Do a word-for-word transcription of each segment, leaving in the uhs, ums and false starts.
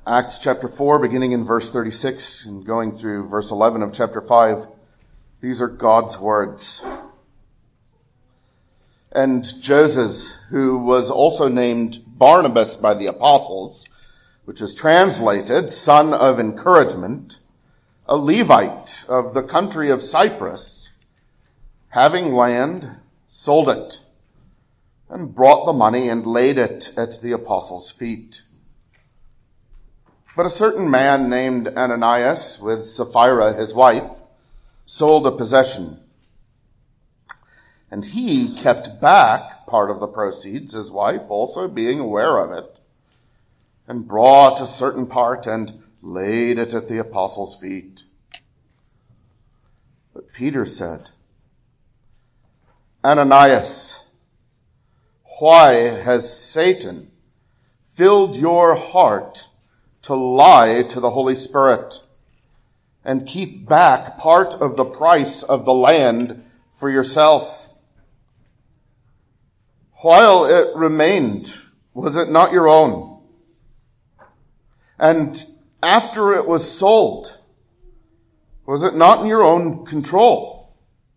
Acts chapter four, beginning in verse thirty-six and going through verse eleven of chapter five. These are God's words. And Joses, who was also named Barnabas by the apostles, which is translated son of encouragement, a Levite of the country of Cyprus, having land, sold it, and brought the money and laid it at the apostles' feet. But a certain man named Ananias, with Sapphira his wife, sold a possession. And he kept back part of the proceeds, his wife also being aware of it, and brought a certain part and laid it at the apostles' feet. But Peter said, Ananias, why has Satan filled your heart to lie to the Holy Spirit and keep back part of the price of the land for yourself? While it remained, was it not your own? And after it was sold, was it not in your own control?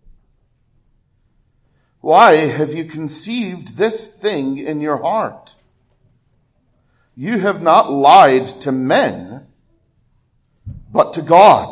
Why have you conceived this thing in your heart? You have not lied to men, but to God.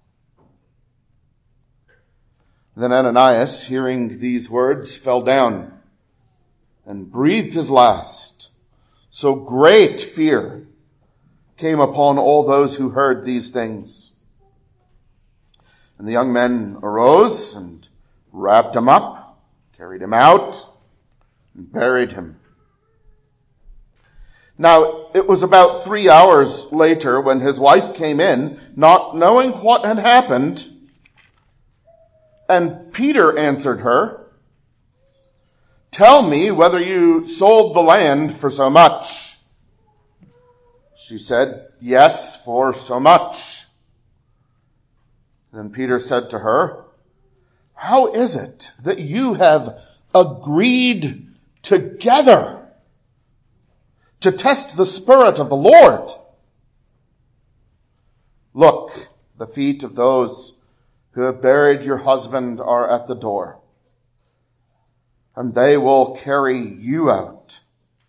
Then Ananias, hearing these words, fell down and breathed his last. So great fear came upon all those who heard these things. And the young men arose and wrapped him up, carried him out, and buried him. Now, it was about three hours later when his wife came in, not knowing what had happened. And Peter answered her, Tell me whether you sold the land for so much. She said, Yes, for so much. Then Peter said to her, How is it that you have agreed together to test the Spirit of the Lord? Look, the feet of those who have buried your husband are at the door, and they will carry you out.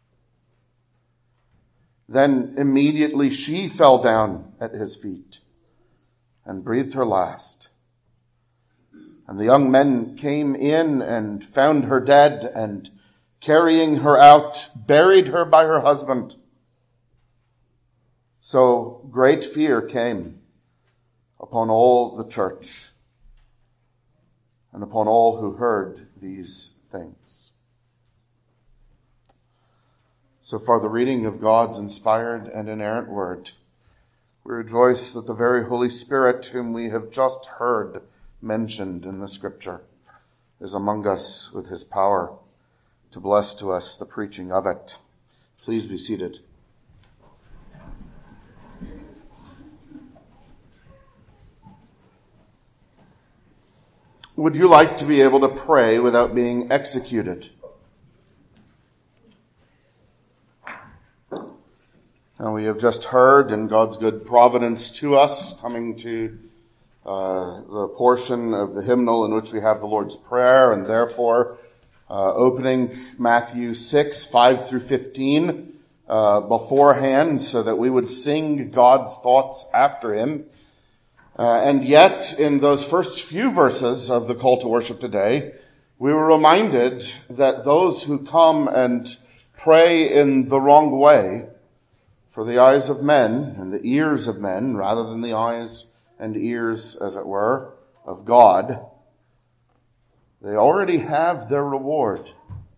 Then immediately she fell down at his feet and breathed her last. And the young men came in and found her dead, and carrying her out, buried her by her husband. So great fear came upon all the church and upon all who heard these things. So far, the reading of God's inspired and inerrant word. We rejoice that the very Holy Spirit, whom we have just heard mentioned in the Scripture, is among us with his power to bless to us the preaching of it. Please be seated. Would you like to be able to pray without being executed? Now, we have just heard, in God's good providence to us, coming to uh, the portion of the hymnal in which we have the Lord's Prayer, and therefore Uh, opening Matthew six, five through fifteen uh, beforehand so that we would sing God's thoughts after him. Uh, and yet, in those first few verses of the call to worship today, we were reminded that those who come and pray in the wrong way, for the eyes of men and the ears of men, rather than the eyes and ears, as it were, of God, they already have their reward,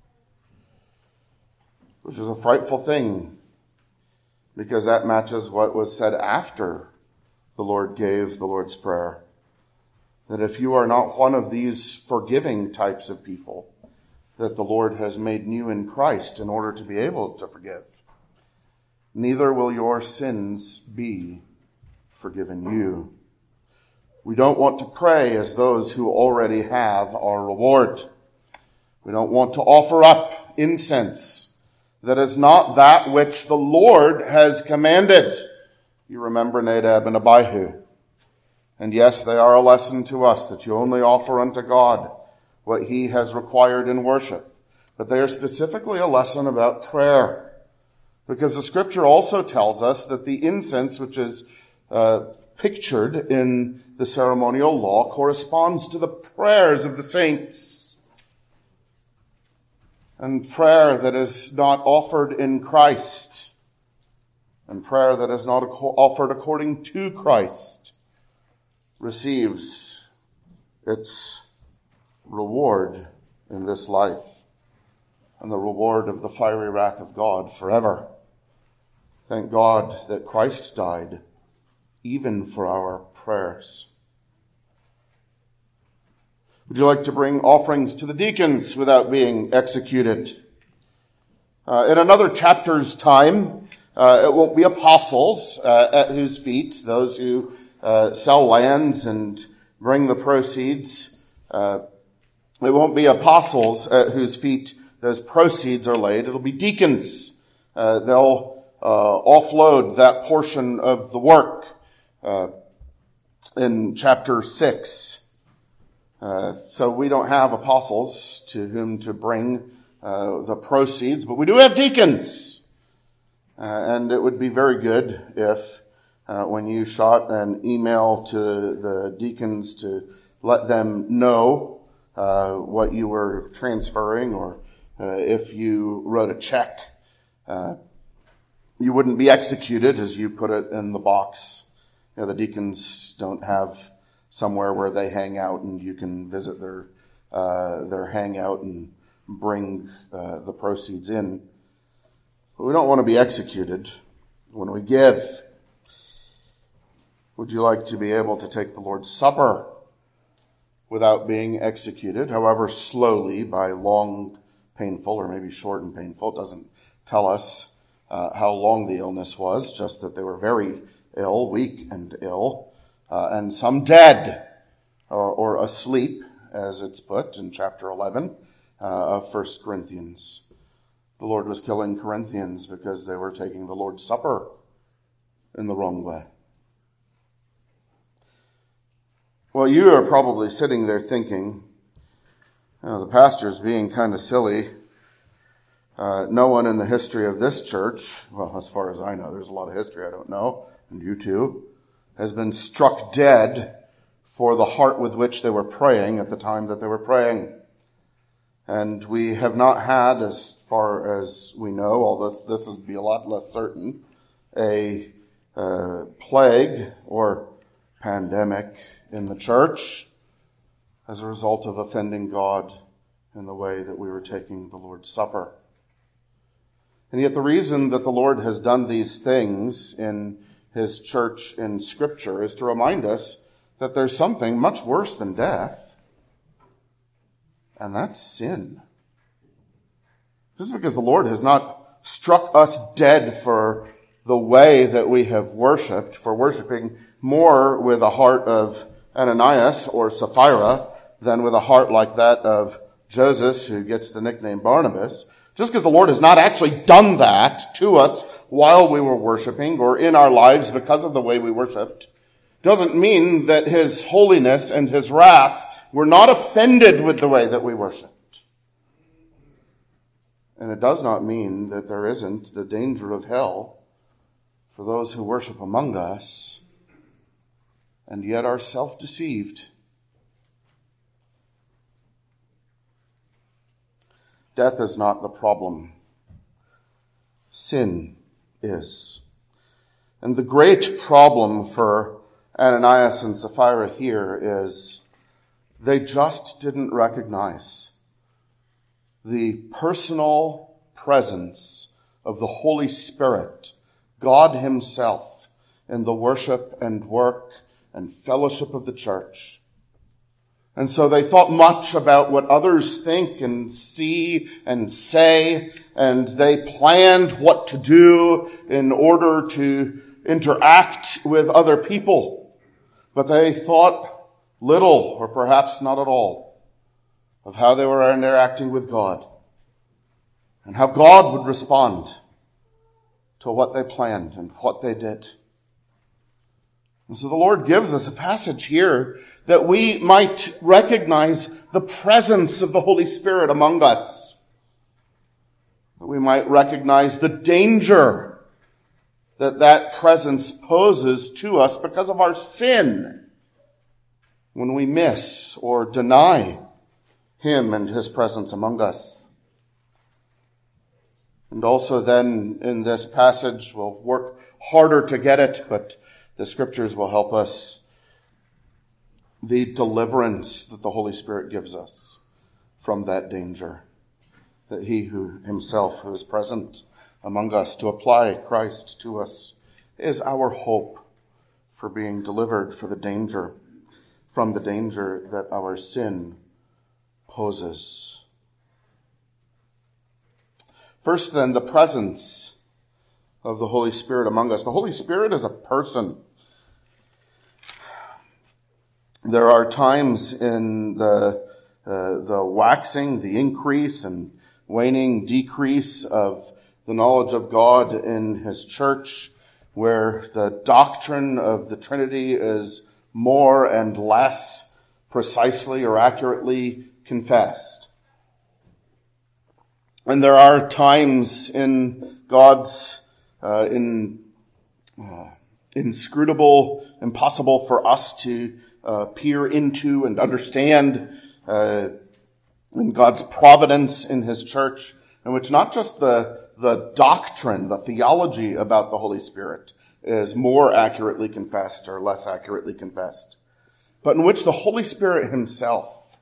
which is a frightful thing, because that matches what was said after the Lord gave the Lord's Prayer. That if you are not one of these forgiving types of people that the Lord has made new in Christ in order to be able to forgive, neither will your sins be forgiven you. We don't want to pray as those who already have our reward. We don't want to offer up incense that is not that which the Lord has commanded, You remember Nadab and Abihu. And yes, they are a lesson to us that you only offer unto God what he has required in worship. But they are specifically a lesson about prayer. Because the scripture also tells us that the incense which is uh, pictured in the ceremonial law corresponds to the prayers of the saints. And prayer that is not offered in Christ, and prayer that is not offered according to Christ, receives its reward in this life, and the reward of the fiery wrath of God forever. Thank God that Christ died even for our prayers. Would you like to bring offerings to the deacons without being executed? Uh, in another chapter's time, uh, it won't be apostles uh, at whose feet, those who uh, sell lands and bring the proceeds, uh, it won't be apostles at whose feet those proceeds are laid. It'll be deacons. Uh, they'll uh, offload that portion of the work uh, in chapter six. Uh, so we don't have apostles to whom to bring uh, the proceeds, but we do have deacons. Uh, and it would be very good if uh, when you shot an email to the deacons to let them know uh, what you were transferring, or uh, if you wrote a check, uh, you wouldn't be executed as you put it in the box. You know, the deacons don't have somewhere where they hang out and you can visit their uh, their hangout and bring uh, the proceeds in. But we don't want to be executed when we give. Would you like to be able to take the Lord's Supper without being executed, however slowly, by long, painful, or maybe short and painful? It doesn't tell us uh, how long the illness was, just that they were very ill, weak and ill. Uh, and some dead, or, or asleep, as it's put in chapter eleven uh, of First Corinthians. The Lord was killing Corinthians because they were taking the Lord's Supper in the wrong way. Well, you are probably sitting there thinking, oh, the pastor's being kind of silly. Uh, no one in the history of this church, well, as far as I know, there's a lot of history I don't know, and you too, has been struck dead for the heart with which they were praying at the time that they were praying. And we have not had, as far as we know, although this, this would be a lot less certain, a uh, plague or pandemic in the church as a result of offending God in the way that we were taking the Lord's Supper. And yet the reason that the Lord has done these things in his church in Scripture is to remind us that there's something much worse than death, and that's sin. Just because the Lord has not struck us dead for the way that we have worshipped, for worshiping more with a heart of Ananias or Sapphira than with a heart like that of Joseph, who gets the nickname Barnabas, just because the Lord has not actually done that to us while we were worshiping or in our lives because of the way we worshiped, doesn't mean that his holiness and his wrath were not offended with the way that we worshiped. And it does not mean that there isn't the danger of hell for those who worship among us and yet are self-deceived. Death is not the problem. Sin is. And the great problem for Ananias and Sapphira here is they just didn't recognize the personal presence of the Holy Spirit, God himself, in the worship and work and fellowship of the church. And so they thought much about what others think and see and say, and they planned what to do in order to interact with other people. But they thought little, or perhaps not at all, of how they were interacting with God and how God would respond to what they planned and what they did. And so the Lord gives us a passage here that we might recognize the presence of the Holy Spirit among us. That we might recognize the danger that that presence poses to us because of our sin when we miss or deny him and his presence among us. And also then in this passage, we'll work harder to get it, but the scriptures will help us. The deliverance that the Holy Spirit gives us from that danger. That he who himself who is present among us to apply Christ to us is our hope for being delivered for the danger, from the danger that our sin poses. First then, the presence of the Holy Spirit among us. The Holy Spirit is a person. There are times in the uh, the waxing, the increase and waning decrease of the knowledge of God in his church, where the doctrine of the Trinity is more and less precisely or accurately confessed. And there are times in God's uh, in uh, inscrutable, impossible for us to uh, peer into and understand uh, in God's providence in his church, in which not just the the doctrine, the theology about the Holy Spirit is more accurately confessed or less accurately confessed, but in which the Holy Spirit himself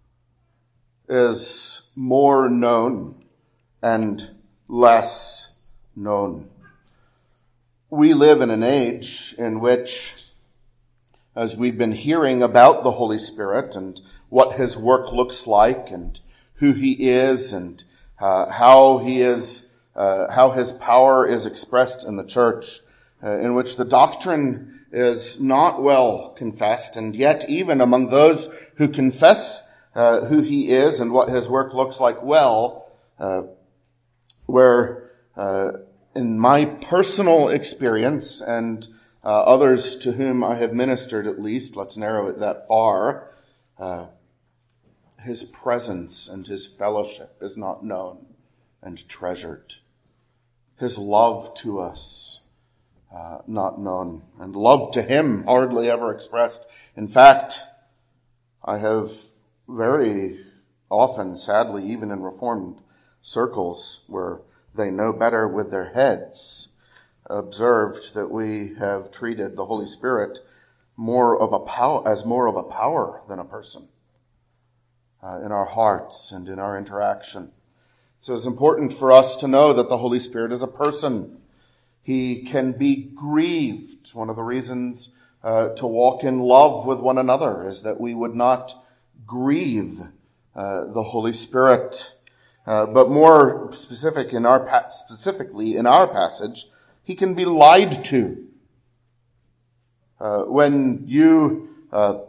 is more known and less known. We live in an age in which, as we've been hearing about the Holy Spirit and what his work looks like and who he is and uh, how he is, uh, how his power is expressed in the church, uh, in which the doctrine is not well confessed, and yet even among those who confess uh, who he is and what his work looks like well, uh, where uh, in my personal experience and uh, others to whom I have ministered at least, let's narrow it that far, uh, his presence and his fellowship is not known and treasured. His love to us, uh, not known, and love to him hardly ever expressed. In fact, I have very often, sadly, even in Reformed circles where they know better with their heads, observed that we have treated the Holy Spirit more of a power, as more of a power than a person uh, in our hearts and in our interaction. So it's important for us to know that the Holy Spirit is a person. He can be grieved. One of the reasons uh, to walk in love with one another is that we would not grieve uh, the Holy Spirit. Uh, but more specific in our pa- specifically in our passage, he can be lied to. Uh, when you uh,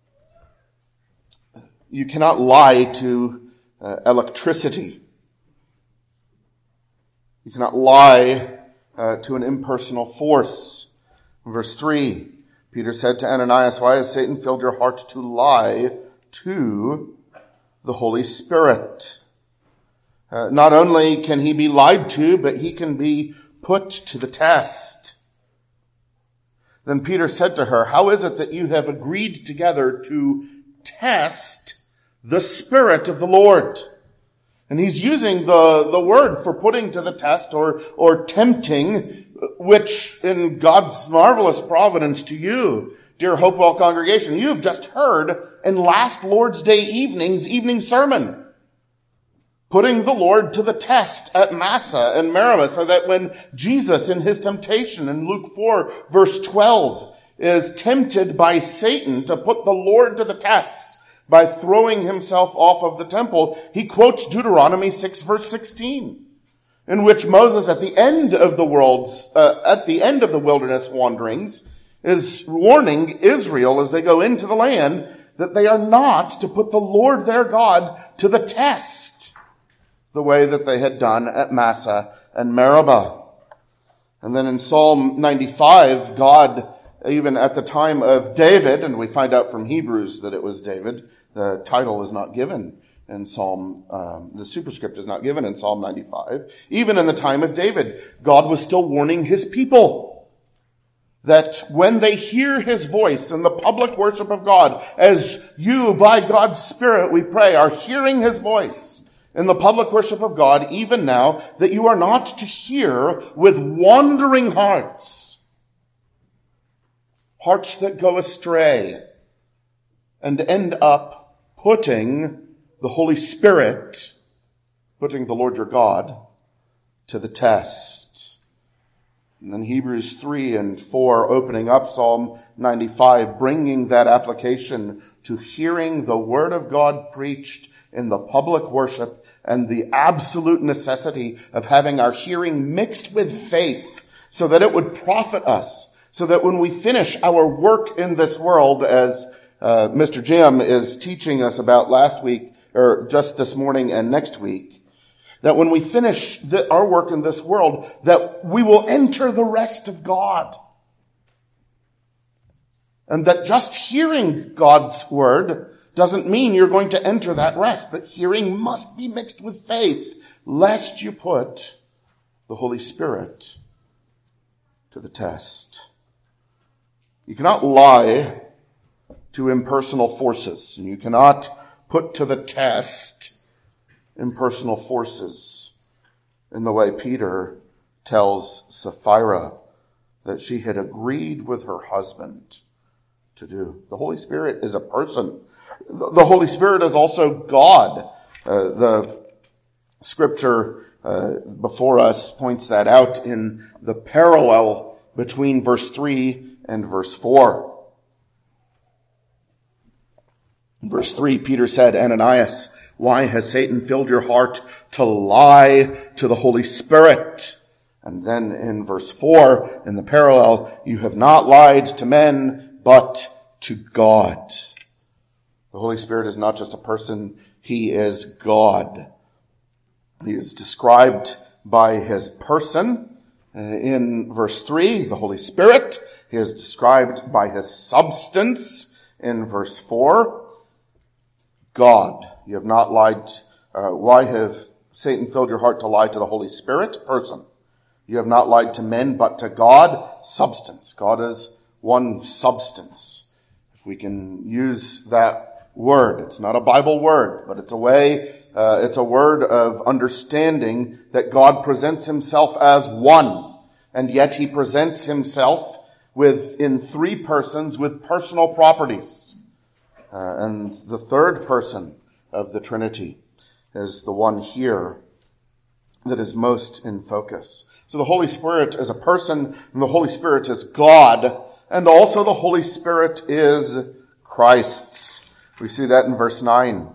you cannot lie to uh, electricity. You cannot lie uh, to an impersonal force. In verse three, Peter said to Ananias, "Why has Satan filled your heart to lie to the Holy Spirit?" Uh, not only can he be lied to, but he can be put to the test. Then Peter said to her, "How is it that you have agreed together to test the Spirit of the Lord?" And he's using the, the word for putting to the test or, or tempting, which in God's marvelous providence to you, dear Hopewell congregation, you have just heard in last Lord's Day evening's evening sermon. Putting the Lord to the test at Massa and Meribah, so that when Jesus in his temptation in Luke four verse twelve is tempted by Satan to put the Lord to the test by throwing himself off of the temple, he quotes Deuteronomy six verse sixteen, in which Moses at the end of the world's, uh, at the end of the wilderness wanderings is warning Israel as they go into the land that they are not to put the Lord their God to the test, the way that they had done at Massa and Meribah. And then in Psalm ninety-five, God even at the time of David, and we find out from Hebrews that it was David, the title is not given in Psalm, um, the superscript is not given in Psalm ninety-five. Even in the time of David, God was still warning his people that when they hear his voice in the public worship of God, as you, by God's Spirit, we pray, are hearing his voice in the public worship of God, even now, that you are not to hear with wandering hearts, hearts that go astray and end up putting the Holy Spirit, putting the Lord your God to the test. And then Hebrews three and four, opening up Psalm ninety-five, bringing that application to hearing the word of God preached in the public worship and the absolute necessity of having our hearing mixed with faith so that it would profit us, so that when we finish our work in this world, as uh, Mister Jim is teaching us about last week, or just this morning and next week, that when we finish the, our work in this world, that we will enter the rest of God. And that just hearing God's word doesn't mean you're going to enter that rest. That hearing must be mixed with faith, lest you put the Holy Spirit to the test. You cannot lie to impersonal forces, and you cannot put to the test impersonal forces in the way Peter tells Sapphira that she had agreed with her husband to do. The Holy Spirit is a person. The Holy Spirit is also God. Uh, the scripture uh, before us points that out in the parallel between verse three and verse four. In verse three, Peter said, Ananias, why has Satan filled your heart to lie to the Holy Spirit? And then in verse four, in the parallel, you have not lied to men, but to God. The Holy Spirit is not just a person, he is God. He is described by his person in verse three, the Holy Spirit. He is described by his substance in verse four. God, you have not lied. Uh, why have Satan filled your heart to lie to the Holy Spirit? Person. You have not lied to men, but to God. Substance. God is one substance. If we can use that word, it's not a Bible word, but it's a way, uh, it's a word of understanding that God presents himself as one, and yet he presents himself with in three persons with personal properties. Uh, and the third person of the Trinity is the one here that is most in focus. So the Holy Spirit is a person, and the Holy Spirit is God, and also the Holy Spirit is Christ's. We see that in verse nine.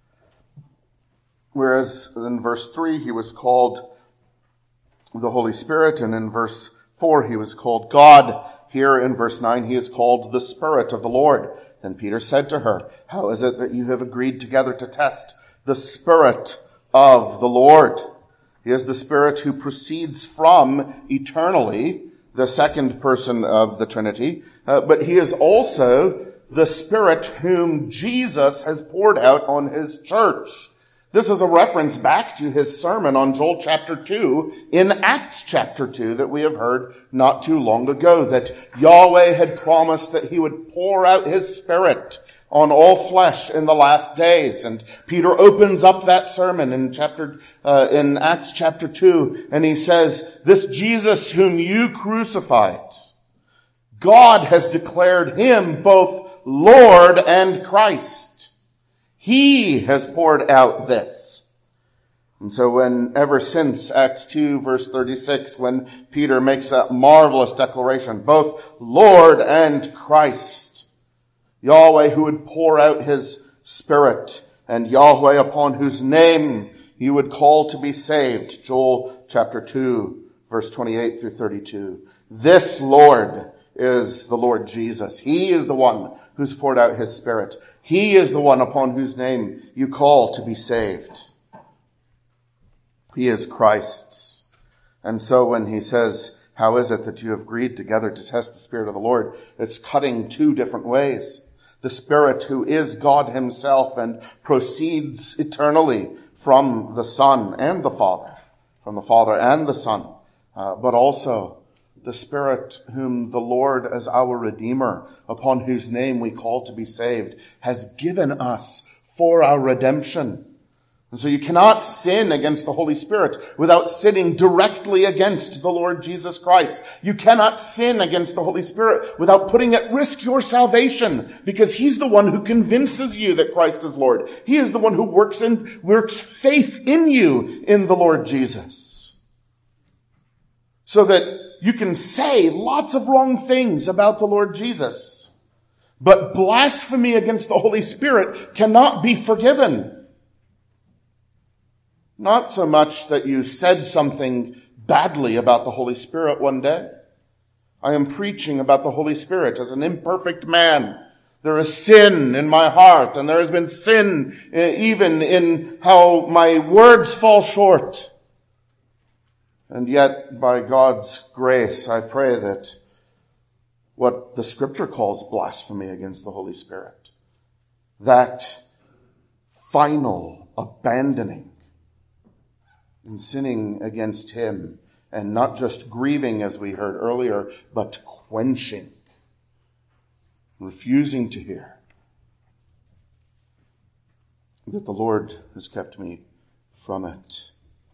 Whereas in verse three, he was called the Holy Spirit, and in verse four, he was called God. Here in verse nine, he is called the Spirit of the Lord. Then Peter said to her, how is it that you have agreed together to test the Spirit of the Lord? He is the Spirit who proceeds from eternally, the second person of the Trinity, uh, but he is also the Spirit whom Jesus has poured out on his church. This is a reference back to his sermon on Joel chapter two in Acts chapter two that we have heard not too long ago, that Yahweh had promised that he would pour out his Spirit on all flesh in the last days. And Peter opens up that sermon in chapter, uh, in Acts chapter two, and he says, this Jesus whom you crucified, God has declared him both Lord and Christ. He has poured out this. And so when ever since Acts two verse thirty-six, when Peter makes that marvelous declaration, both Lord and Christ, Yahweh who would pour out his Spirit, and Yahweh upon whose name you would call to be saved. Joel chapter two verse twenty-eight through thirty-two. This Lord is the Lord Jesus. He is the one who's poured out his Spirit. He is the one upon whose name you call to be saved. He is Christ's. And so when he says, How is it that you have agreed together to test the Spirit of the Lord? It's cutting two different ways. The Spirit who is God himself and proceeds eternally from the Son and the Father, from the Father and the Son, uh, but also the Spirit whom the Lord as our Redeemer, upon whose name we call to be saved, has given us for our redemption. And so you cannot sin against the Holy Spirit without sinning directly against the Lord Jesus Christ. You cannot sin against the Holy Spirit without putting at risk your salvation, because he's the one who convinces you that Christ is Lord. He is the one who works in, works faith in you in the Lord Jesus. So that you can say lots of wrong things about the Lord Jesus, but blasphemy against the Holy Spirit cannot be forgiven. Not so much that you said something badly about the Holy Spirit one day. I am preaching about the Holy Spirit as an imperfect man. There is sin in my heart, and there has been sin even in how my words fall short. And yet, by God's grace, I pray that what the Scripture calls blasphemy against the Holy Spirit, that final abandoning and sinning against him, and not just grieving, as we heard earlier, but quenching, refusing to hear, that the Lord has kept me from it.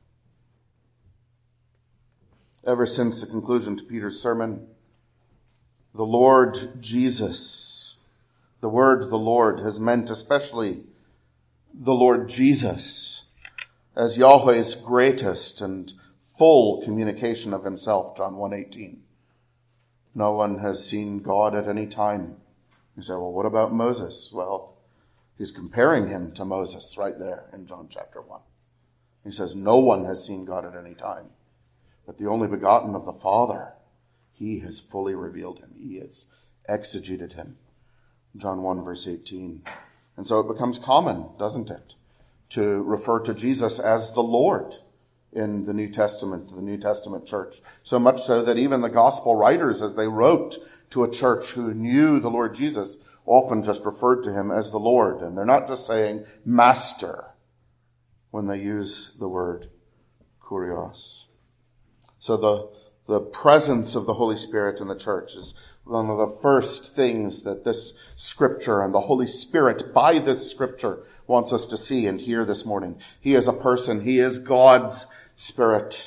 Ever since the conclusion to Peter's sermon, the Lord Jesus, the word the Lord has meant especially the Lord Jesus, as Yahweh's greatest and full communication of himself, John one eighteen. No one has seen God at any time. You say, well, what about Moses? Well, he's comparing him to Moses right there in John chapter one. He says, no one has seen God at any time, but the only begotten of the Father, he has fully revealed him. He has exegeted him. John one verse eighteen. And so it becomes common, doesn't it, to refer to Jesus as the Lord in the New Testament, the New Testament church. So much so that even the gospel writers, as they wrote to a church who knew the Lord Jesus, often just referred to him as the Lord. And they're not just saying master when they use the word kurios. So the, the presence of the Holy Spirit in the church is one of the first things that this scripture and the Holy Spirit by this scripture wants us to see and hear this morning. He is a person. He is God's Spirit.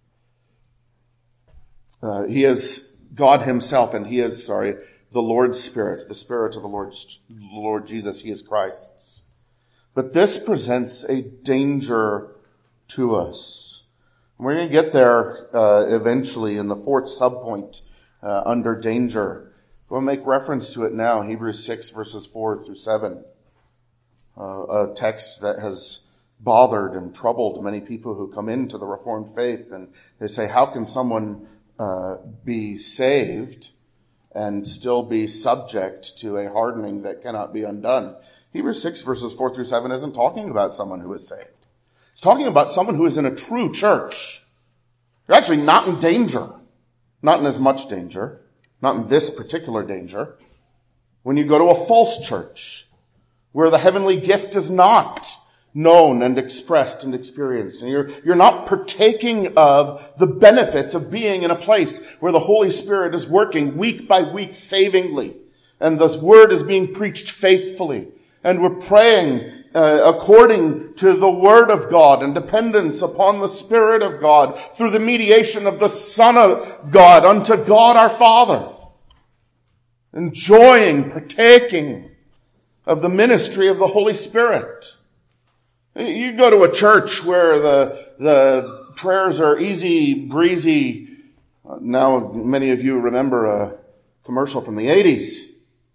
Uh, he is God himself, and he is, sorry, the Lord's Spirit, the Spirit of the Lord, Lord Jesus. He is Christ's. But this presents a danger to us. We're going to get there uh, eventually in the fourth subpoint uh, under danger. We'll make reference to it now, Hebrews six, verses four through seven. Uh, a text that has bothered and troubled many people who come into the Reformed faith. And they say, how can someone uh, be saved and still be subject to a hardening that cannot be undone? Hebrews six, verses four through seven isn't talking about someone who is saved. It's talking about someone who is in a true church. You're actually not in danger. Not in as much danger. Not in this particular danger. When you go to a false church, where the heavenly gift is not known and expressed and experienced. And you're, you're not partaking of the benefits of being in a place where the Holy Spirit is working week by week savingly. And this word is being preached faithfully. And we're praying uh, according to the word of God and dependence upon the Spirit of God through the mediation of the Son of God unto God our Father. Enjoying, partaking of the ministry of the Holy Spirit. You go to a church where the, the prayers are easy, breezy. Now many of you remember a commercial from the eighties.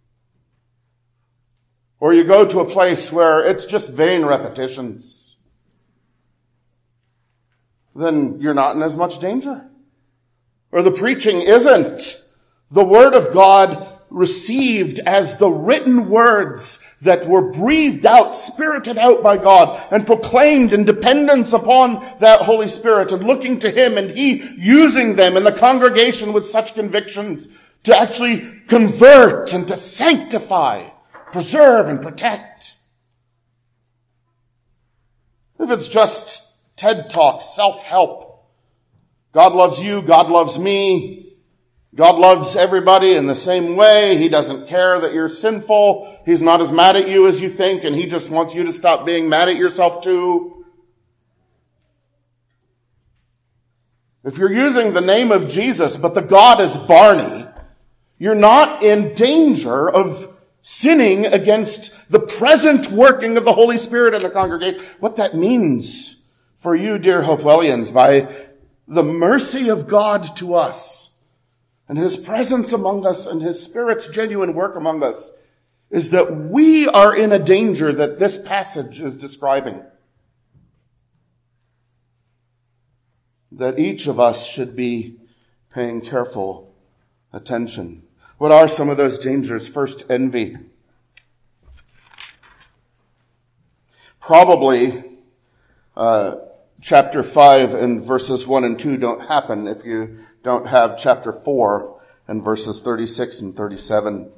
Or you go to a place where it's just vain repetitions. Then you're not in as much danger. Or the preaching isn't the Word of God received as the written words that were breathed out, spirited out by God, and proclaimed in dependence upon that Holy Spirit, and looking to him, and he using them in the congregation with such convictions to actually convert and to sanctify, preserve and protect. If it's just TED Talk, self-help, God loves you, God loves me, God loves everybody in the same way. He doesn't care that you're sinful. He's not as mad at you as you think, and he just wants you to stop being mad at yourself too. If you're using the name of Jesus, but the God is Barney, you're not in danger of sinning against the present working of the Holy Spirit in the congregation. What that means for you, dear Hopewellians, by the mercy of God to us, and his presence among us and his Spirit's genuine work among us, is that we are in a danger that this passage is describing. That each of us should be paying careful attention. What are some of those dangers? First, envy. Probably, uh, chapter five and verses one and two don't happen if you don't have chapter four and verses thirty-six and thirty-seven.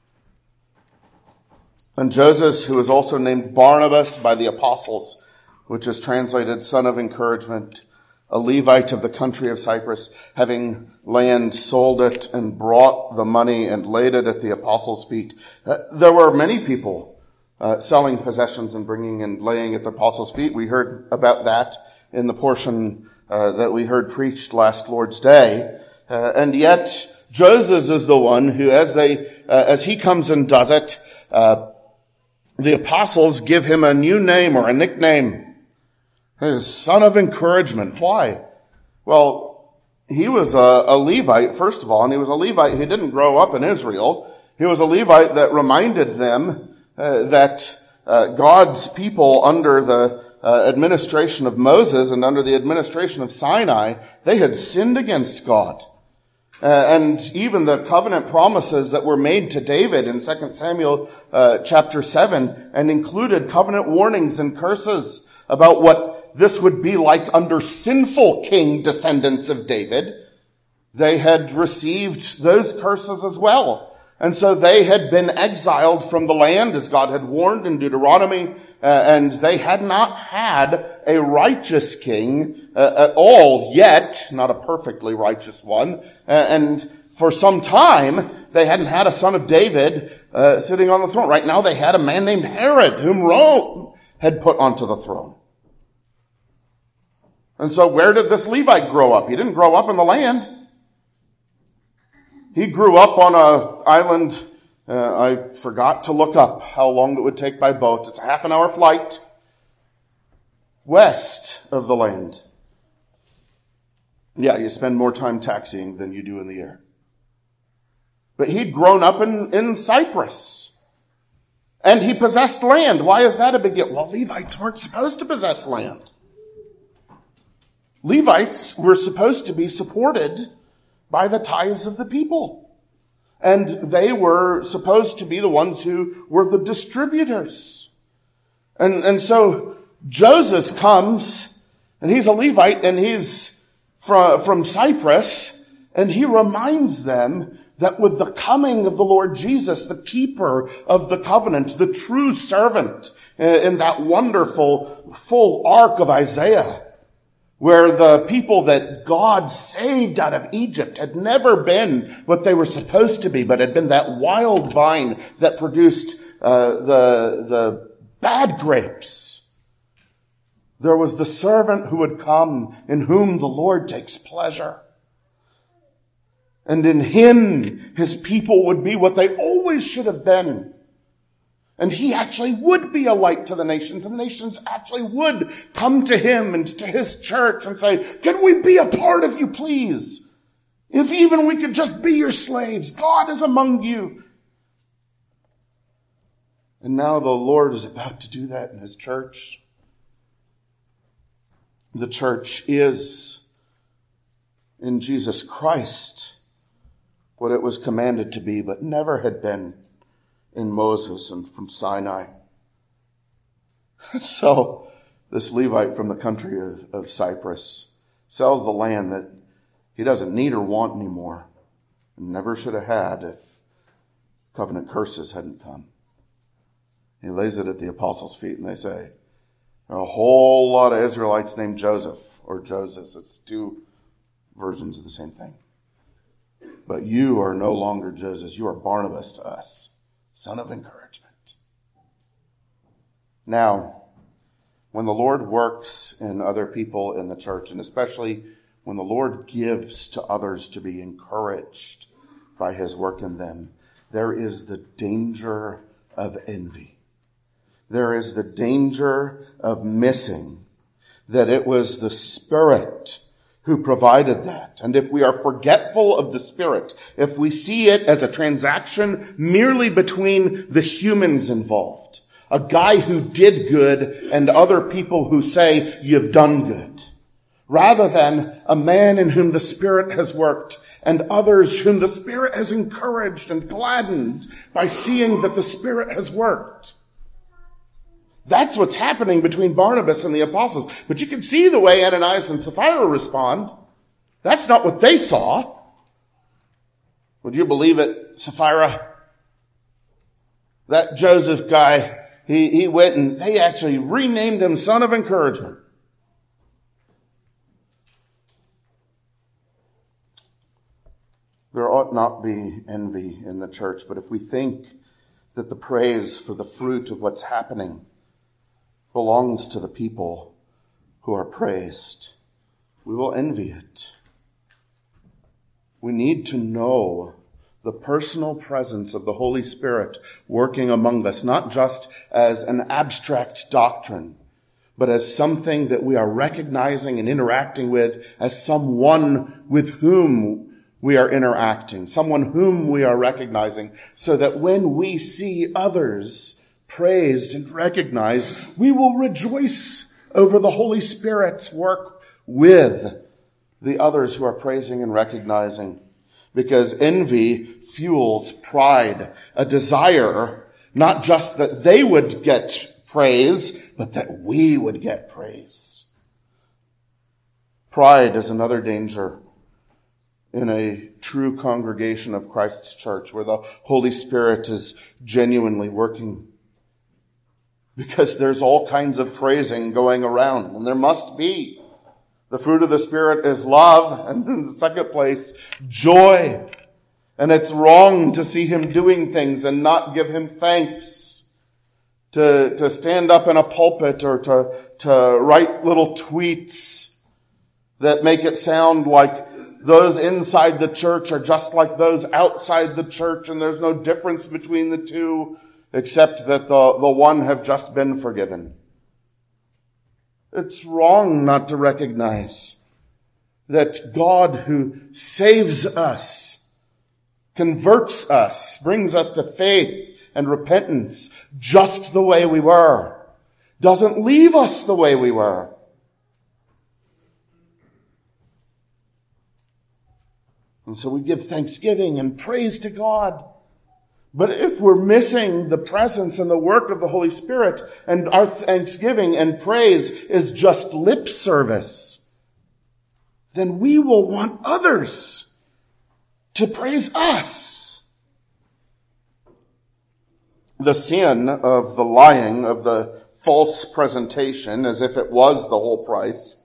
And Joseph, who is also named Barnabas by the apostles, which is translated son of encouragement, a Levite of the country of Cyprus, having land, sold it and brought the money and laid it at the apostles' feet. Uh, there were many people uh, selling possessions and bringing and laying at the apostles' feet. We heard about that in the portion Uh, that we heard preached last Lord's Day. Uh, and yet, Joseph is the one who, as they, uh, as he comes and does it, uh, the apostles give him a new name or a nickname. His son of encouragement. Why? Well, he was a, a Levite, first of all, and he was a Levite who didn't grow up in Israel. He was a Levite that reminded them uh, that uh, God's people under the Uh, administration of Moses and under the administration of Sinai, they had sinned against God. Uh, and even the covenant promises that were made to David in Second Samuel uh, chapter seven, and included covenant warnings and curses about what this would be like under sinful king descendants of David. They had received those curses as well. And so they had been exiled from the land, as God had warned in Deuteronomy, uh, and they had not had a righteous king uh, at all yet, not a perfectly righteous one. Uh, and for some time, they hadn't had a son of David uh, sitting on the throne. Right now, they had a man named Herod, whom Rome had put onto the throne. And so where did this Levite grow up? He didn't grow up in the land. He grew up on an island. Uh, I forgot to look up how long it would take by boat. It's a half an hour flight west of the land. Yeah, you spend more time taxiing than you do in the air. But he'd grown up in, in Cyprus. And he possessed land. Why is that a big deal? Well, Levites weren't supposed to possess land. Levites were supposed to be supported by the tithes of the people. And they were supposed to be the ones who were the distributors. And, and so Joseph comes, and he's a Levite, and he's from, from Cyprus, and he reminds them that with the coming of the Lord Jesus, the keeper of the covenant, the true servant, in that wonderful full arc of Isaiah, where the people that God saved out of Egypt had never been what they were supposed to be, but had been that wild vine that produced uh, the, the bad grapes. There was the servant who would come, in whom the Lord takes pleasure. And in him, his people would be what they always should have been. And he actually would be a light to the nations, and the nations actually would come to him and to his church and say, can we be a part of you, please? If even we could just be your slaves, God is among you. And now the Lord is about to do that in his church. The church is in Jesus Christ what it was commanded to be, but never had been in Moses and from Sinai. So this Levite from the country of, of Cyprus sells the land that he doesn't need or want anymore, and never should have had if covenant curses hadn't come. He lays it at the apostles' feet, and they say, there are a whole lot of Israelites named Joseph or Joseph. It's two versions of the same thing. But you are no longer Joseph. You are Barnabas to us, son of encouragement. Now, when the Lord works in other people in the church, and especially when the Lord gives to others to be encouraged by his work in them, there is the danger of envy. There is the danger of missing that it was the Spirit who provided that. And if we are forgetful of the Spirit, if we see it as a transaction merely between the humans involved, a guy who did good and other people who say, you've done good, rather than a man in whom the Spirit has worked and others whom the Spirit has encouraged and gladdened by seeing that the Spirit has worked. That's what's happening between Barnabas and the apostles. But you can see the way Ananias and Sapphira respond. That's not what they saw. Would you believe it, Sapphira? That Joseph guy, he, he went and they actually renamed him Son of Encouragement. There ought not be envy in the church, but if we think that the praise for the fruit of what's happening belongs to the people who are praised, we will envy it. We need to know the personal presence of the Holy Spirit working among us, not just as an abstract doctrine, but as something that we are recognizing and interacting with, as someone with whom we are interacting, someone whom we are recognizing, so that when we see others praised and recognized, we will rejoice over the Holy Spirit's work with the others who are praising and recognizing. Because envy fuels pride, a desire not just that they would get praise, but that we would get praise. Pride is another danger in a true congregation of Christ's church where the Holy Spirit is genuinely working. Because there's all kinds of praising going around, and there must be. The fruit of the Spirit is love, and in the second place, joy. And it's wrong to see him doing things and not give him thanks. To, to stand up in a pulpit or to, to write little tweets that make it sound like those inside the church are just like those outside the church, and there's no difference between the two, except that the, the one have just been forgiven. It's wrong not to recognize that God who saves us, converts us, brings us to faith and repentance just the way we were, doesn't leave us the way we were. And so we give thanksgiving and praise to God. But if we're missing the presence and the work of the Holy Spirit, and our thanksgiving and praise is just lip service, then we will want others to praise us. The sin of the lying, of the false presentation, as if it was the whole price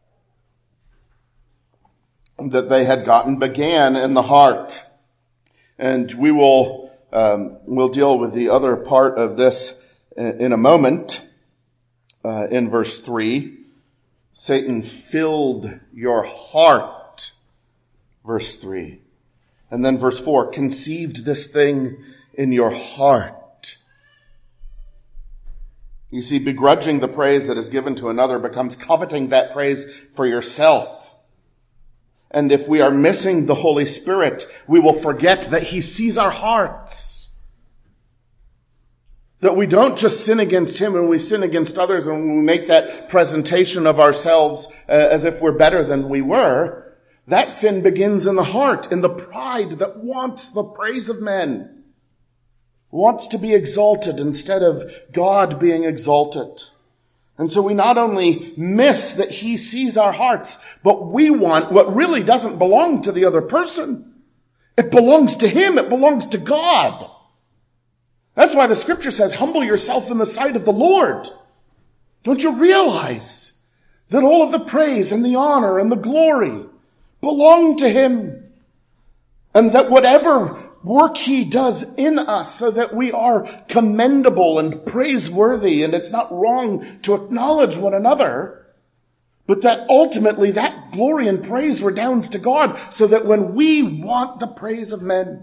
that they had gotten, began in the heart. And we will Um, we'll deal with the other part of this in a moment. Uh, in verse three, Satan filled your heart. Verse three. And then verse four, conceived this thing in your heart. You see, begrudging the praise that is given to another becomes coveting that praise for yourself. And if we are missing the Holy Spirit, we will forget that he sees our hearts. That we don't just sin against him and we sin against others and we make that presentation of ourselves uh, as if we're better than we were. That sin begins in the heart, in the pride that wants the praise of men, wants to be exalted instead of God being exalted. And so we not only miss that he sees our hearts, but we want what really doesn't belong to the other person. It belongs to him. It belongs to God. That's why the scripture says, humble yourself in the sight of the Lord. Don't you realize that all of the praise and the honor and the glory belong to him? And that whatever work he does in us so that we are commendable and praiseworthy, and it's not wrong to acknowledge one another, but that ultimately that glory and praise redounds to God, so that when we want the praise of men,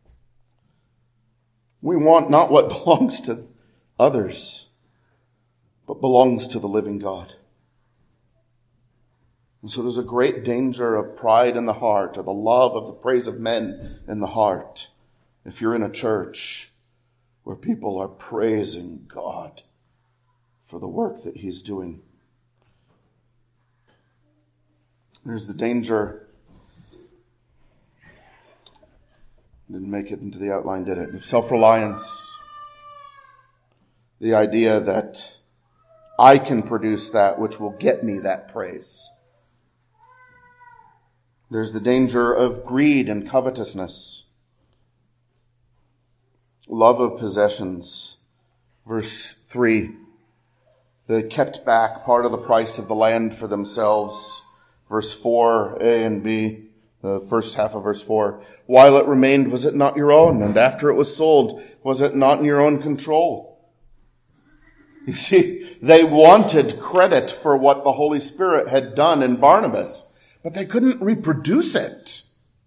we want not what belongs to others, but belongs to the living God. And so there's a great danger of pride in the heart, or the love of the praise of men in the heart, if you're in a church where people are praising God for the work that he's doing. There's the danger. Didn't make it into the outline, did it? Of self-reliance. The idea that I can produce that which will get me that praise. There's the danger of greed and covetousness. Love of possessions. Verse three. They kept back part of the price of the land for themselves. Verse four, A and B. The first half of verse four. While it remained, was it not your own? And after it was sold, was it not in your own control? You see, they wanted credit for what the Holy Spirit had done in Barnabas. But they couldn't reproduce it.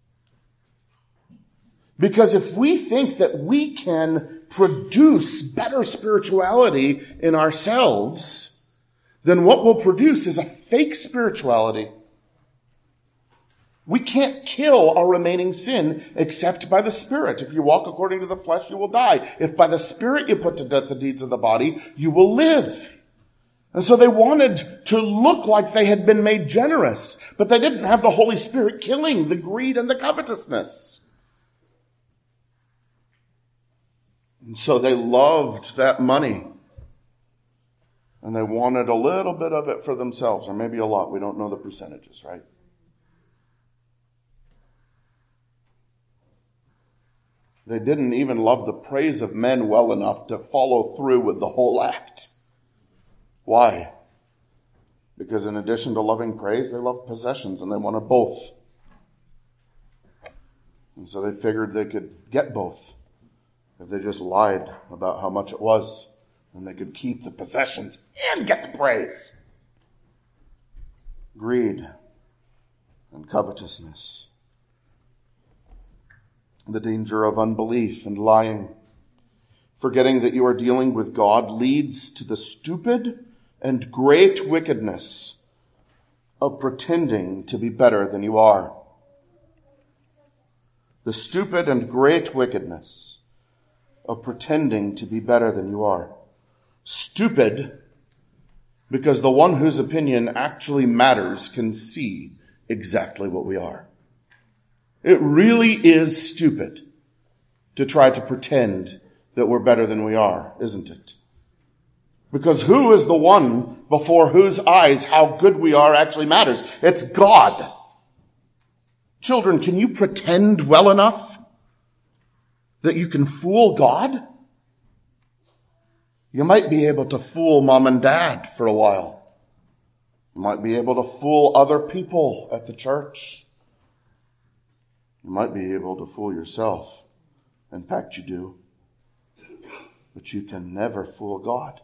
Because if we think that we can produce better spirituality in ourselves, then what we'll produce is a fake spirituality. We can't kill our remaining sin except by the Spirit. If you walk according to the flesh, you will die. If by the Spirit you put to death the deeds of the body, you will live. And so they wanted to look like they had been made generous, but they didn't have the Holy Spirit killing the greed and the covetousness. And so they loved that money, and they wanted a little bit of it for themselves, or maybe a lot. We don't know the percentages, right? They didn't even love the praise of men well enough to follow through with the whole act. Why? Because in addition to loving praise, they loved possessions, and they wanted both. And so they figured they could get both if they just lied about how much it was, and they could keep the possessions and get the praise. Greed and covetousness. The danger of unbelief and lying. Forgetting that you are dealing with God leads to the stupid and great wickedness of pretending to be better than you are. The stupid and great wickedness of pretending to be better than you are. Stupid because the one whose opinion actually matters can see exactly what we are. It really is stupid to try to pretend that we're better than we are, isn't it? Because who is the one before whose eyes how good we are actually matters? It's God. Children, can you pretend well enough that you can fool God? You might be able to fool mom and dad for a while. You might be able to fool other people at the church. You might be able to fool yourself. In fact, you do. But you can never fool God.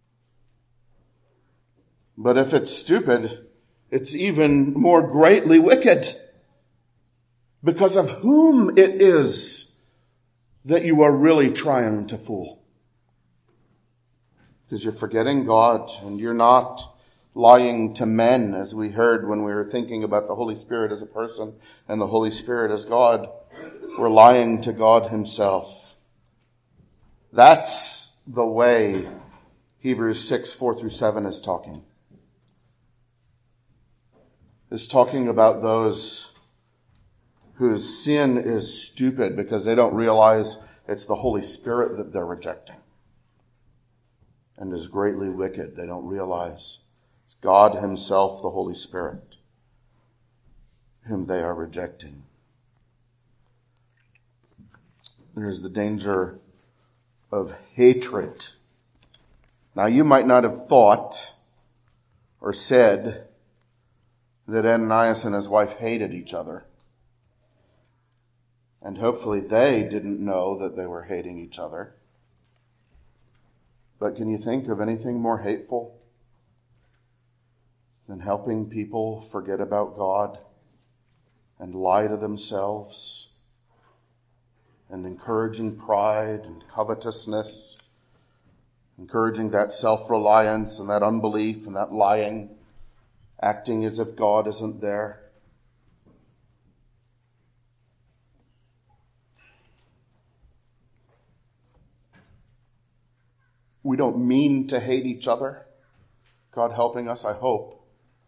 But if it's stupid, it's even more greatly wicked. Because of whom it is that you are really trying to fool. Because you're forgetting God, and you're not lying to men, as we heard when we were thinking about the Holy Spirit as a person and the Holy Spirit as God. We're lying to God himself. That's the way Hebrews six, four through seven is talking. Is talking about those whose sin is stupid because they don't realize it's the Holy Spirit that they're rejecting, and is greatly wicked. They don't realize it's God himself, the Holy Spirit, whom they are rejecting. There's the danger of hatred. Now, you might not have thought or said that Ananias and his wife hated each other. And hopefully they didn't know that they were hating each other. But can you think of anything more hateful than helping people forget about God and lie to themselves, and encouraging pride and covetousness, encouraging that self-reliance and that unbelief and that lying, acting as if God isn't there? We don't mean to hate each other. God helping us, I hope.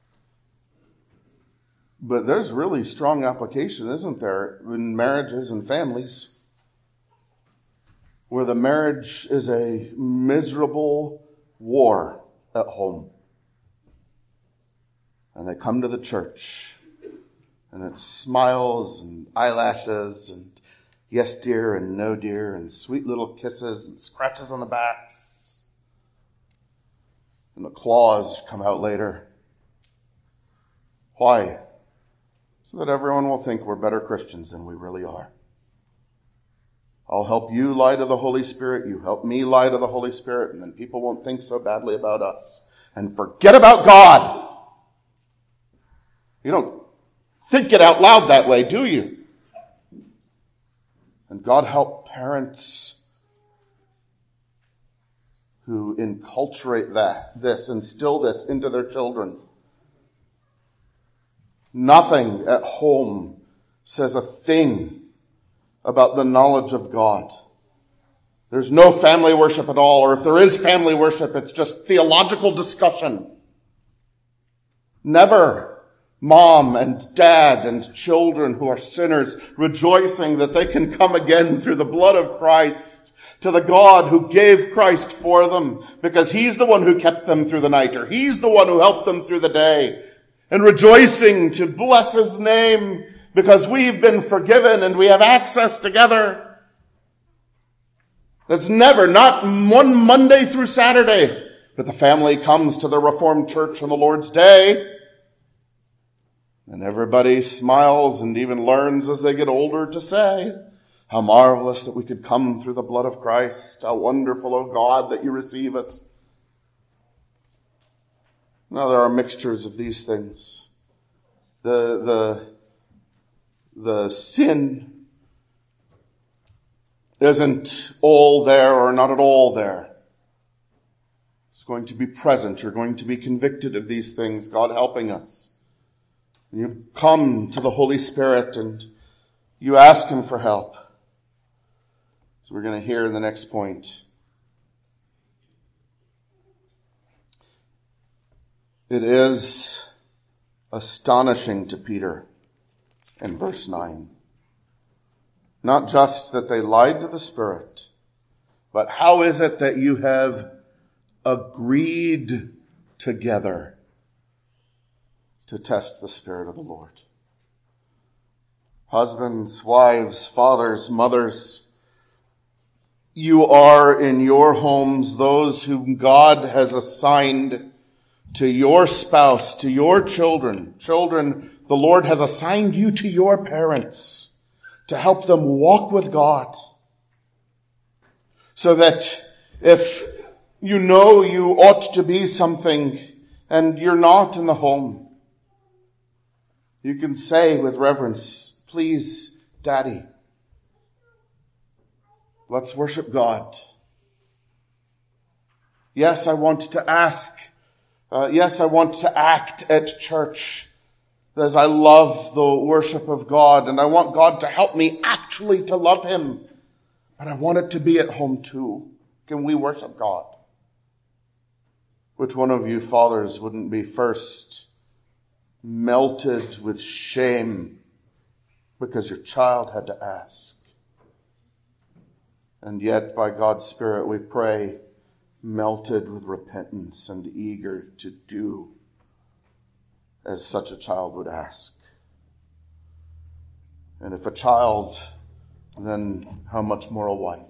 But there's really strong application, isn't there, in marriages and families, where the marriage is a miserable war at home. And they come to the church, and it's smiles and eyelashes and yes dear and no dear and sweet little kisses and scratches on the backs. And the claws come out later. Why? So that everyone will think we're better Christians than we really are. I'll help you lie to the Holy Spirit. You help me lie to the Holy Spirit. And then people won't think so badly about us. And forget about God. You don't think it out loud that way, do you? And God help parents who inculturate that, this, instill this into their children. Nothing at home says a thing about the knowledge of God. There's no family worship at all, or if there is family worship, it's just theological discussion. Never mom and dad and children who are sinners rejoicing that they can come again through the blood of Christ to the God who gave Christ for them, because he's the one who kept them through the night, or he's the one who helped them through the day, and rejoicing to bless his name because we've been forgiven and we have access together. That's never, not one Monday through Saturday, but the family comes to the Reformed Church on the Lord's Day, and everybody smiles and even learns as they get older to say, how marvelous that we could come through the blood of Christ. How wonderful, O God, that you receive us. Now, there are mixtures of these things. The, the, the sin isn't all there or not at all there. It's going to be present. You're going to be convicted of these things, God helping us. You come to the Holy Spirit and you ask him for help. So we're going to hear in the next point. It is astonishing to Peter in verse nine. Not just that they lied to the Spirit, but how is it that you have agreed together to test the Spirit of the Lord? Husbands, wives, fathers, mothers, you are in your homes those whom God has assigned to your spouse, to your children. Children, the Lord has assigned you to your parents to help them walk with God. So that if you know you ought to be something and you're not in the home, you can say with reverence, please, Daddy, let's worship God. Yes, I want to ask Uh, yes, I want to act at church as I love the worship of God, and I want God to help me actually to love him. But I want it to be at home too. Can we worship God? Which one of you fathers wouldn't be first melted with shame because your child had to ask. And yet, by God's Spirit, we pray, melted with repentance and eager to do as such a child would ask. And if a child, then how much more a wife?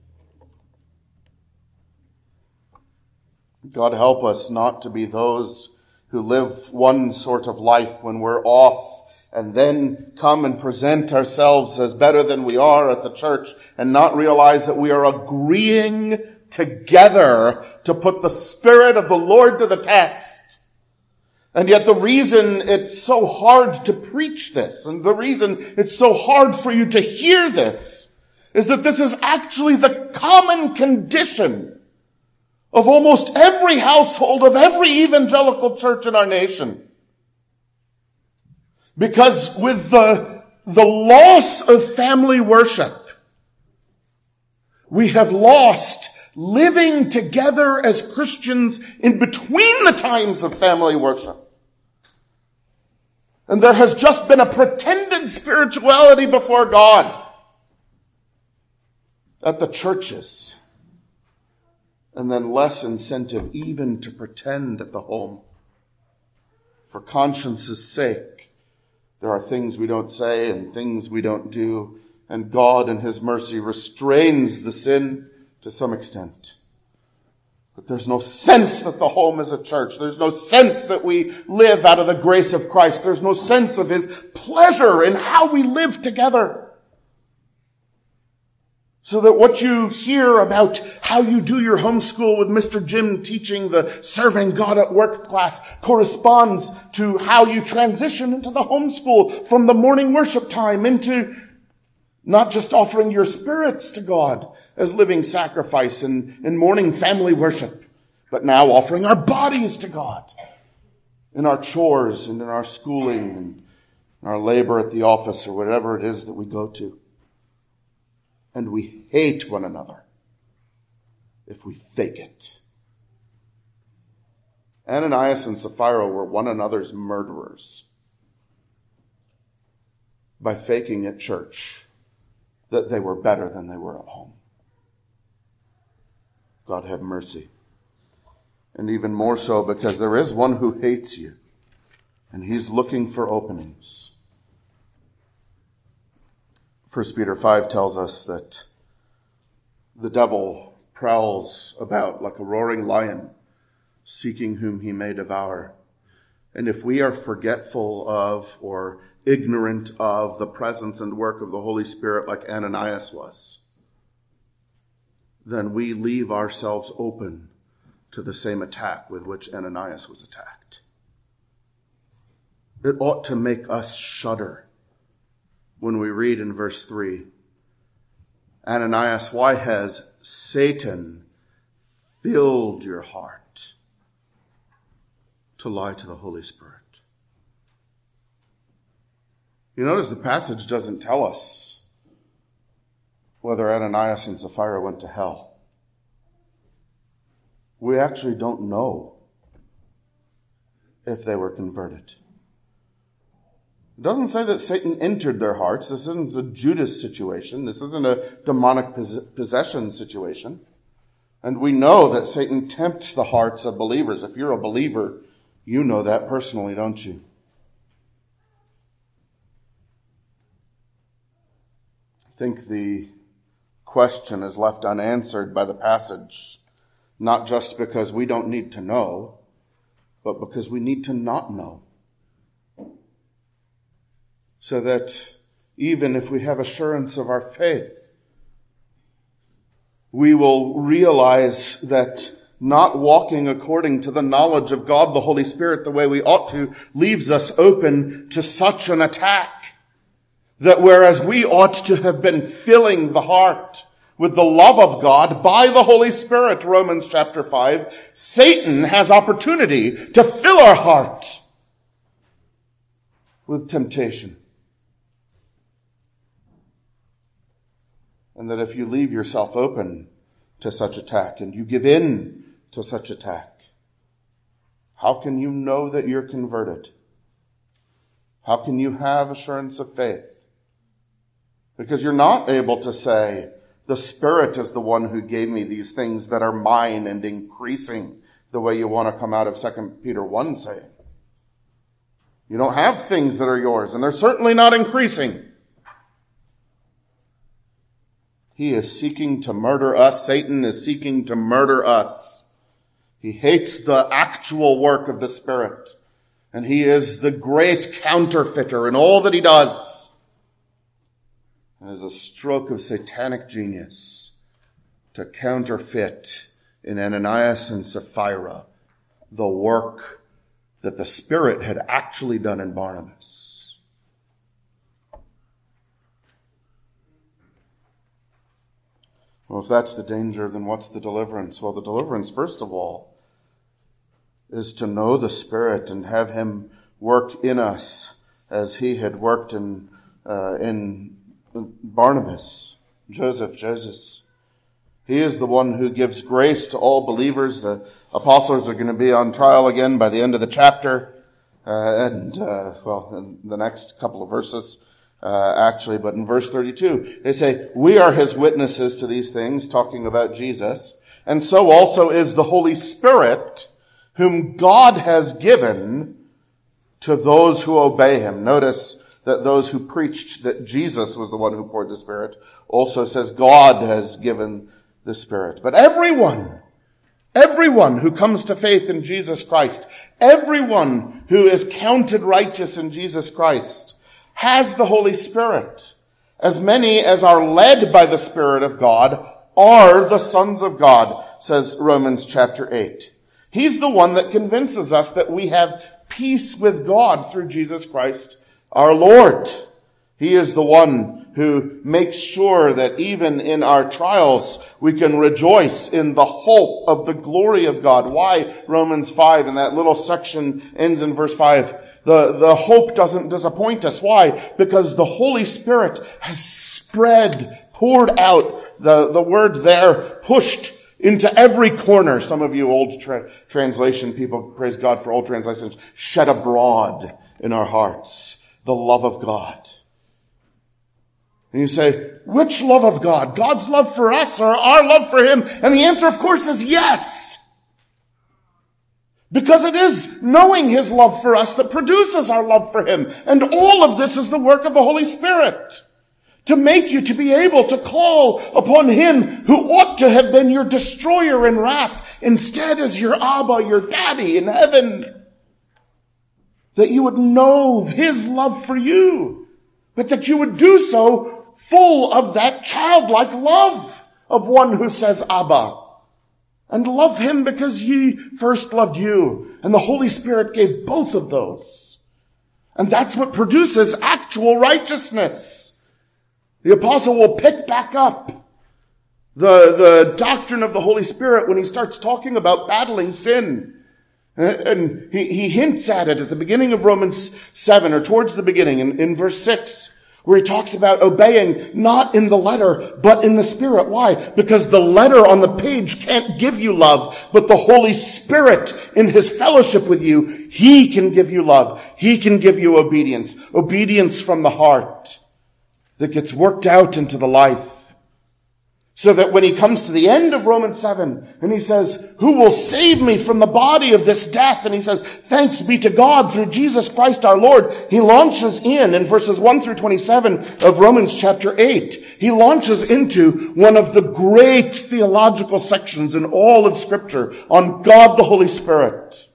God help us not to be those who live one sort of life when we're off and then come and present ourselves as better than we are at the church and not realize that we are agreeing together to put the Spirit of the Lord to the test. And yet the reason it's so hard to preach this, and the reason it's so hard for you to hear this, is that this is actually the common condition of almost every household of every evangelical church in our nation. Because with the, the loss of family worship, we have lost living together as Christians in between the times of family worship. And there has just been a pretended spirituality before God at the churches. And then less incentive even to pretend at the home. For conscience's sake, there are things we don't say and things we don't do, and God in His mercy restrains the sin to some extent. But there's no sense that the home is a church. There's no sense that we live out of the grace of Christ. There's no sense of His pleasure in how we live together. So that what you hear about how you do your homeschool with Mister Jim teaching the Serving God at Work class corresponds to how you transition into the homeschool from the morning worship time into not just offering your spirits to God as living sacrifice in, in morning family worship, but now offering our bodies to God in our chores and in our schooling and our labor at the office or whatever it is that we go to. And we hate one another if we fake it. Ananias and Sapphira were one another's murderers by faking at church that they were better than they were at home. God have mercy. And even more so because there is one who hates you, and he's looking for openings. First Peter five tells us that the devil prowls about like a roaring lion, seeking whom he may devour. And if we are forgetful of or ignorant of the presence and work of the Holy Spirit like Ananias was, then we leave ourselves open to the same attack with which Ananias was attacked. It ought to make us shudder when we read in verse three, Ananias, why has Satan filled your heart to lie to the Holy Spirit? You notice the passage doesn't tell us whether Ananias and Sapphira went to hell. We actually don't know if they were converted. It doesn't say that Satan entered their hearts. This isn't a Judas situation. This isn't a demonic possession situation. And we know that Satan tempts the hearts of believers. If you're a believer, you know that personally, don't you? I think the question is left unanswered by the passage, not just because we don't need to know, but because we need to not know. So that even if we have assurance of our faith, we will realize that not walking according to the knowledge of God, the Holy Spirit, the way we ought to, leaves us open to such an attack that whereas we ought to have been filling the heart with the love of God by the Holy Spirit, Romans chapter five, Satan has opportunity to fill our heart with temptation. And that if you leave yourself open to such attack and you give in to such attack, how can you know that you're converted? How can you have assurance of faith? Because you're not able to say, the Spirit is the one who gave me these things that are mine and increasing, the way you want to come out of Second Peter one saying. You don't have things that are yours, and they're certainly not increasing. He is seeking to murder us. Satan is seeking to murder us. He hates the actual work of the Spirit, and he is the great counterfeiter in all that he does. It is a stroke of satanic genius to counterfeit in Ananias and Sapphira the work that the Spirit had actually done in Barnabas. Well, if that's the danger, then what's the deliverance? Well, the deliverance, first of all, is to know the Spirit and have him work in us as he had worked in uh, in Barnabas, Joseph, Joseph. He is the one who gives grace to all believers. The apostles are going to be on trial again by the end of the chapter, uh, and, uh, well, in the next couple of verses, uh, actually, but in verse thirty-two, they say, we are his witnesses to these things, talking about Jesus, and so also is the Holy Spirit, whom God has given to those who obey him. Notice that those who preached that Jesus was the one who poured the Spirit also says God has given the Spirit. But everyone, everyone who comes to faith in Jesus Christ, everyone who is counted righteous in Jesus Christ has the Holy Spirit. As many as are led by the Spirit of God are the sons of God, says Romans chapter eight. He's the one that convinces us that we have peace with God through Jesus Christ our Lord. He is the one who makes sure that even in our trials, we can rejoice in the hope of the glory of God. Why Romans five, and that little section ends in verse five. The, the hope doesn't disappoint us. Why? Because the Holy Spirit has spread, poured out, the, the word there, pushed into every corner. Some of you old tra- translation people, praise God for old translations, shed abroad in our hearts the love of God. And you say, which love of God? God's love for us or our love for him? And the answer, of course, is yes. Because it is knowing his love for us that produces our love for him. And all of this is the work of the Holy Spirit. To make you to be able to call upon him who ought to have been your destroyer in wrath, instead as your Abba, your daddy in heaven. That you would know his love for you, but that you would do so full of that childlike love of one who says Abba. And love him because he first loved you. And the Holy Spirit gave both of those. And that's what produces actual righteousness. The apostle will pick back up the, the doctrine of the Holy Spirit when he starts talking about battling sin. And he, he hints at it at the beginning of Romans seven, or towards the beginning in, in verse six, where he talks about obeying not in the letter, but in the Spirit. Why? Because the letter on the page can't give you love, but the Holy Spirit in his fellowship with you, he can give you love. He can give you obedience. Obedience from the heart that gets worked out into the life. So that when he comes to the end of Romans seven, and he says, who will save me from the body of this death? And he says, thanks be to God through Jesus Christ our Lord. He launches in, in verses one through twenty-seven of Romans chapter eight, he launches into one of the great theological sections in all of Scripture on God the Holy Spirit.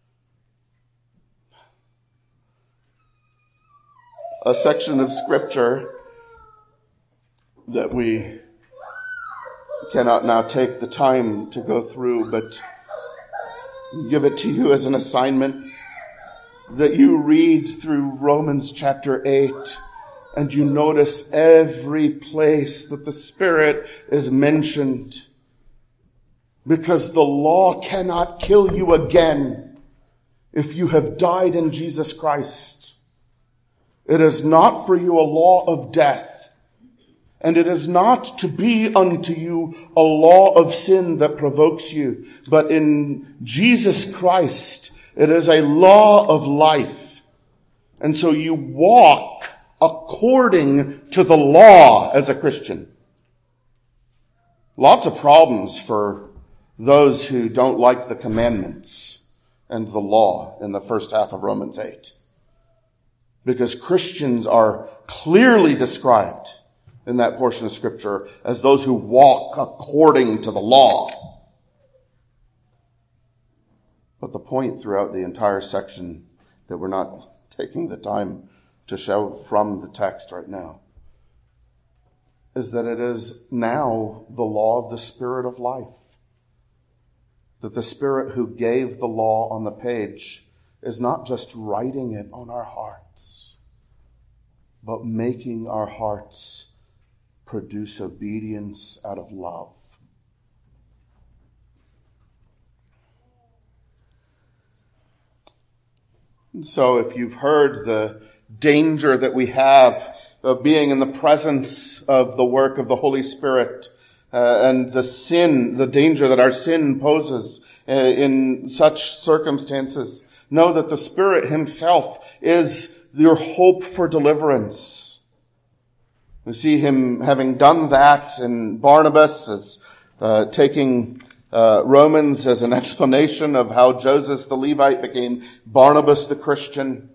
A section of Scripture that we cannot now take the time to go through, but give it to you as an assignment that you read through Romans chapter eight and you notice every place that the Spirit is mentioned, because the law cannot kill you again if you have died in Jesus Christ. It is not for you a law of death. And it is not to be unto you a law of sin that provokes you, but in Jesus Christ, it is a law of life. And so you walk according according to the law as a Christian. Lots of problems for those who don't like the commandments and the law in the first half of Romans eight. Because Christians are clearly described in that portion of Scripture as those who walk according to the law. But the point throughout the entire section that we're not taking the time to show from the text right now is that it is now the law of the Spirit of life. That the Spirit who gave the law on the page is not just writing it on our hearts, but making our hearts produce obedience out of love. And so if you've heard the danger that we have of being in the presence of the work of the Holy Spirit, uh, and the sin, the danger that our sin poses uh, in such circumstances, know that the Spirit himself is your hope for deliverance. We see him having done that in Barnabas, as uh, taking uh, Romans as an explanation of how Joseph the Levite became Barnabas the Christian.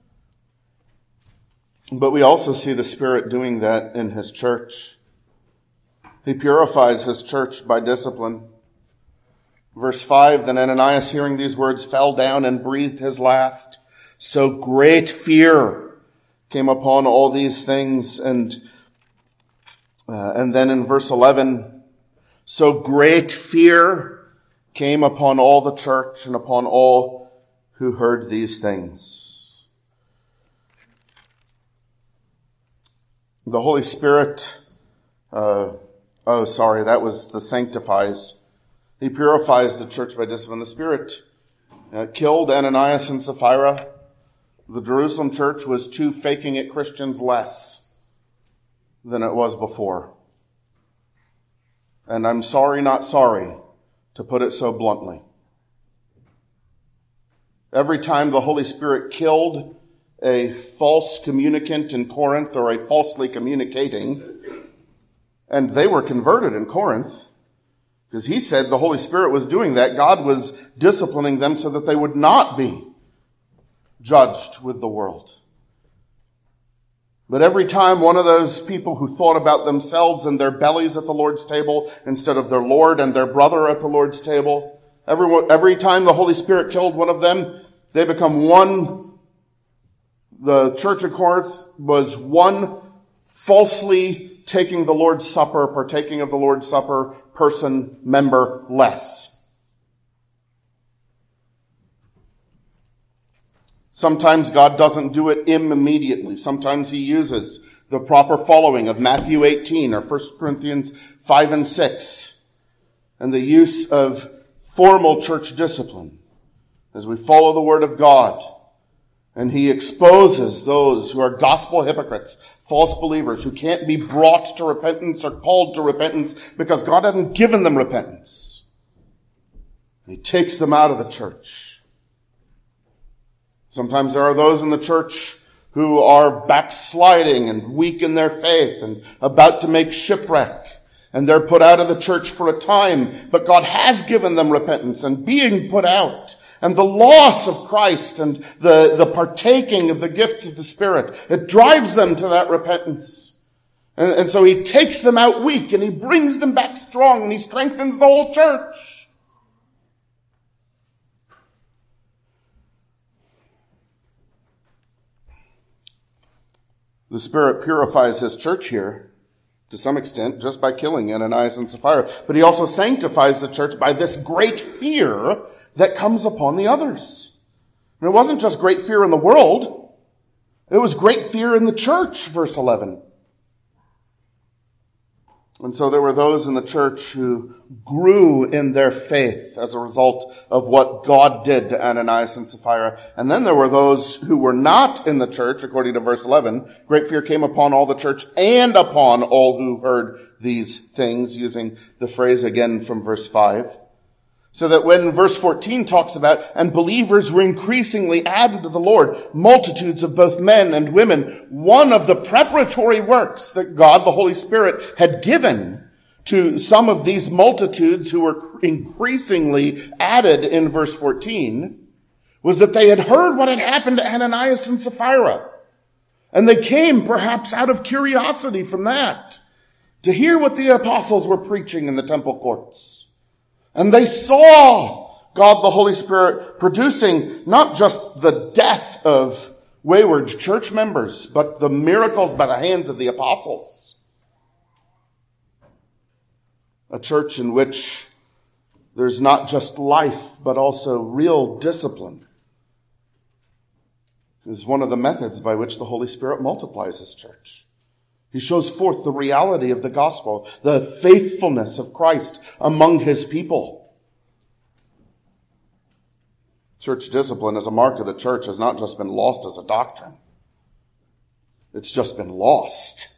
But we also see the Spirit doing that in his church. He purifies his church by discipline. Verse five, then Ananias, hearing these words, fell down and breathed his last. So great fear came upon all these things. And, uh, and then in verse eleven, so great fear came upon all the church and upon all who heard these things. The Holy Spirit, uh, oh, sorry, that was the sanctifies. He purifies the church by discipline. The Spirit uh, killed Ananias and Sapphira. The Jerusalem church was two faking it Christians less than it was before. And I'm sorry, not sorry, to put it so bluntly. Every time the Holy Spirit killed a false communicant in Corinth, or a falsely communicating, and they were converted in Corinth, because he said the Holy Spirit was doing that. God was disciplining them so that they would not be judged with the world. But every time one of those people who thought about themselves and their bellies at the Lord's table instead of their Lord and their brother at the Lord's table, every, every time the Holy Spirit killed one of them, they become one. The church of Corinth was one falsely taking the Lord's Supper, partaking of the Lord's Supper person, member less. Sometimes God doesn't do it immediately. Sometimes he uses the proper following of Matthew eighteen or First Corinthians five and six and the use of formal church discipline as we follow the Word of God. And he exposes those who are gospel hypocrites, false believers, who can't be brought to repentance or called to repentance because God hadn't given them repentance. He takes them out of the church. Sometimes there are those in the church who are backsliding and weak in their faith and about to make shipwreck. And they're put out of the church for a time, but God has given them repentance, and being put out and the loss of Christ and the, the partaking of the gifts of the Spirit, it drives them to that repentance. And, and so he takes them out weak and he brings them back strong and he strengthens the whole church. The Spirit purifies his church here to some extent just by killing Ananias and Sapphira. But he also sanctifies the church by this great fear that comes upon the others. And it wasn't just great fear in the world. It was great fear in the church, verse eleven. And so there were those in the church who grew in their faith as a result of what God did to Ananias and Sapphira. And then there were those who were not in the church, according to verse eleven. Great fear came upon all the church and upon all who heard these things, using the phrase again from verse five. So that when verse fourteen talks about, and believers were increasingly added to the Lord, multitudes of both men and women, one of the preparatory works that God, the Holy Spirit, had given to some of these multitudes who were increasingly added in verse fourteen was that they had heard what had happened to Ananias and Sapphira. And they came perhaps out of curiosity from that to hear what the apostles were preaching in the temple courts. And they saw God the Holy Spirit producing not just the death of wayward church members, but the miracles by the hands of the apostles. A church in which there's not just life, but also real discipline is one of the methods by which the Holy Spirit multiplies His church. He shows forth the reality of the gospel, the faithfulness of Christ among His people. Church discipline as a mark of the church has not just been lost as a doctrine. It's just been lost.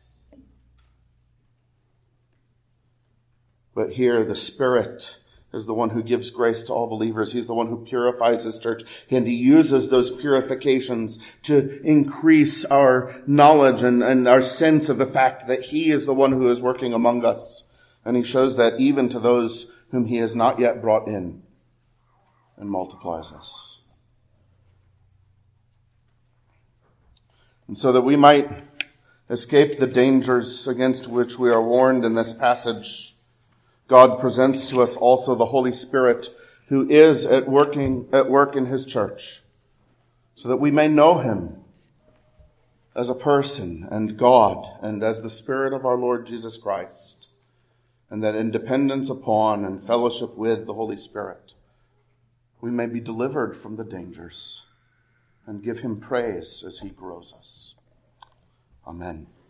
But here the Spirit is the one who gives grace to all believers. He's the one who purifies His church, and He uses those purifications to increase our knowledge and, and our sense of the fact that He is the one who is working among us. And He shows that even to those whom He has not yet brought in, and multiplies us. And so that we might escape the dangers against which we are warned in this passage, God presents to us also the Holy Spirit who is at working at work in His church, so that we may know Him as a person and God and as the Spirit of our Lord Jesus Christ, and that in dependence upon and fellowship with the Holy Spirit, we may be delivered from the dangers and give Him praise as He grows us. Amen.